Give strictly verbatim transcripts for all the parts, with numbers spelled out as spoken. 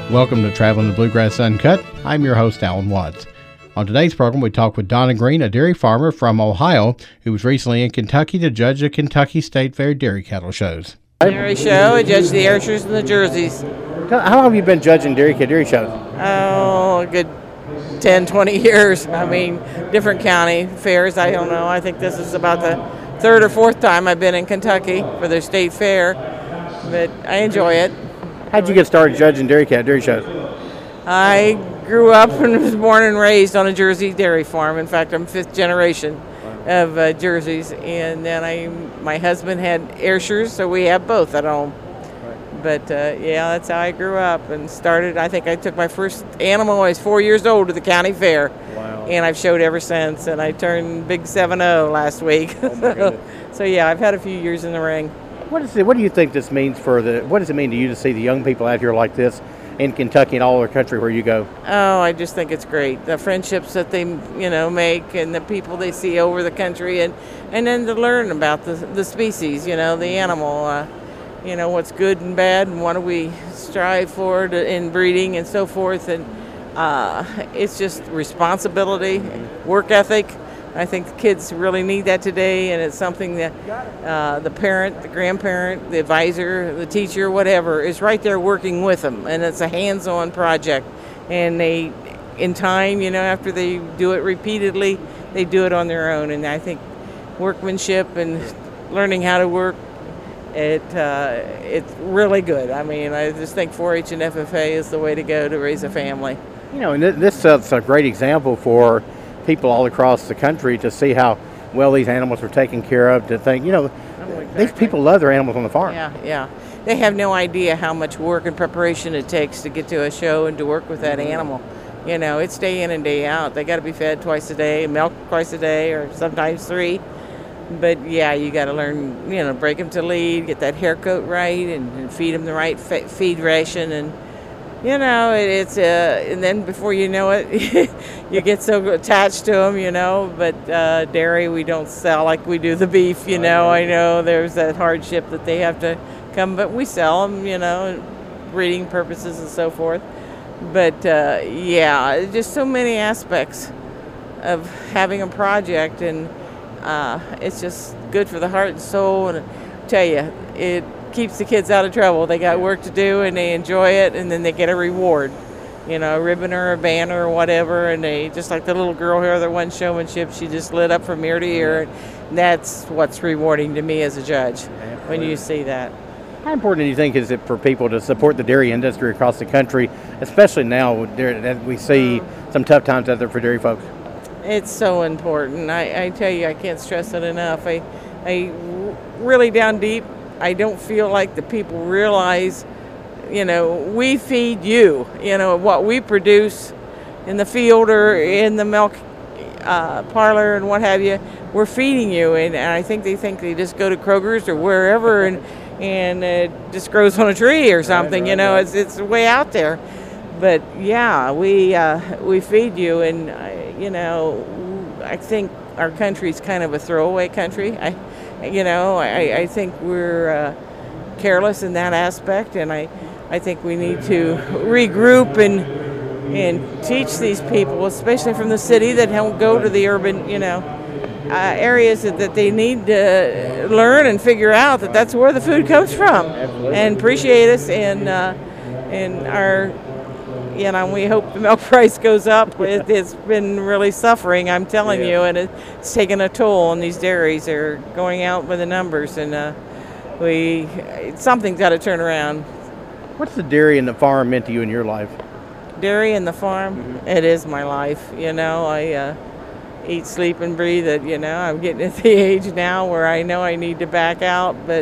Welcome to Traveling the Bluegrass Uncut. I'm your host, Alan Watts. On today's program, we talk with Donna Green, a dairy farmer from Ohio, who was recently in Kentucky to judge the Kentucky State Fair dairy cattle shows. Dairy show, I judge the Ayrshires and the Jerseys. How long have you been judging dairy dairy shows? Oh, a good ten, twenty years. I mean, different county fairs, I don't know. I think this is about the third or fourth time I've been in Kentucky for their state fair, but I enjoy it. How'd you get started judging dairy cat dairy shows? I grew up and was born and raised on a Jersey dairy farm. In fact, I'm fifth generation of uh, Jerseys, and then I, my husband had Ayrshires, so we have both at home. But uh, yeah, that's how I grew up and started. I think I took my first animal when I was four years old to the county fair. Wow. And I've showed ever since, and I turned big seven oh last week. Oh my goodness. So yeah, I've had a few years in the ring. What is it? What do you think this means for the? What does it mean to you to see the young people out here like this in Kentucky and all over the country where you go? Oh, I just think it's great. The friendships that they, you know, make, and the people they see over the country, and, and then to learn about the the species, you know, the animal, uh, you know, what's good and bad, and what do we strive for to, in breeding and so forth. And uh, it's just responsibility, work ethic. I think the kids really need that today, and it's something that uh, the parent, the grandparent, the advisor, the teacher, whatever, is right there working with them, and it's a hands-on project. And they, in time, you know, after they do it repeatedly, they do it on their own. And I think workmanship and learning how to work, it uh, it's really good. I mean, I just think four H and F F A is the way to go to raise a family. You know, and th- this is a great example for people all across the country to see how well these animals are taken care of, to think, you know, Oh, exactly. these people love their animals on the farm. Yeah, yeah. They have no idea how much work and preparation it takes to get to a show and to work with that animal. You know, it's day in and day out. They got to be fed twice a day, milk twice a day, or sometimes three. But yeah, you got to learn, you know, break them to lead, get that hair coat right, and, and feed them the right fe- feed ration, and you know, it, it's uh, and then before you know it, you get so attached to them, you know. But uh, dairy, we don't sell like we do the beef, you know. I know there's that hardship that they have to come, but we sell them, you know, breeding purposes and so forth. But uh, yeah, just so many aspects of having a project, and uh, it's just good for the heart and soul. And I tell you, it keeps the kids out of trouble. They got work to do, and they enjoy it, and then they get a reward, you know, a ribbon or a banner or whatever. And they, just like the little girl here that won showmanship, she just lit up from ear to ear. And that's what's rewarding to me as a judge when you see that. How important do you think is it for people to support the dairy industry across the country, especially now that we see some tough times out there for dairy folks? It's so important. I, I tell you, I can't stress it enough. I, I really down deep, I don't feel like the people realize, you know, we feed you, you know, what we produce in the field or in the milk uh, parlor and what have you, we're feeding you. And, and I think they think they just go to Kroger's or wherever and and it just grows on a tree or something, right, right, you know, right. it's it's way out there. But yeah, we uh, we feed you, and uh, you know, I think our country's kind of a throwaway country. I, you know, I, I think we're uh, careless in that aspect, and I, I think we need to regroup and and teach these people, especially from the city, that don't go to the urban, you know, uh, areas that, that they need to learn and figure out that that's where the food comes from. Absolutely. And appreciate us, and uh, and our. You know, we hope the milk price goes up. It, it's been really suffering, I'm telling yeah. you, and it's taking a toll on these dairies. They're going out with the numbers, and uh, we something's got to turn around. What's the dairy and the farm meant to you in your life? Dairy and the farm, mm-hmm. It is my life. You know, I uh, eat, sleep, and breathe it. You know, I'm getting at the age now where I know I need to back out, but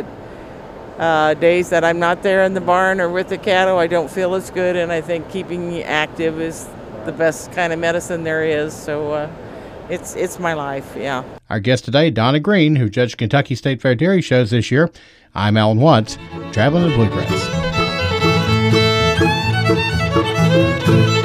Uh, days that I'm not there in the barn or with the cattle, I don't feel as good, and I think keeping active is the best kind of medicine there is. So uh, it's it's my life, yeah. Our guest today, Donna Green, who judged Kentucky State Fair dairy shows this year. I'm Alan Watts, Traveling the Bluegrass.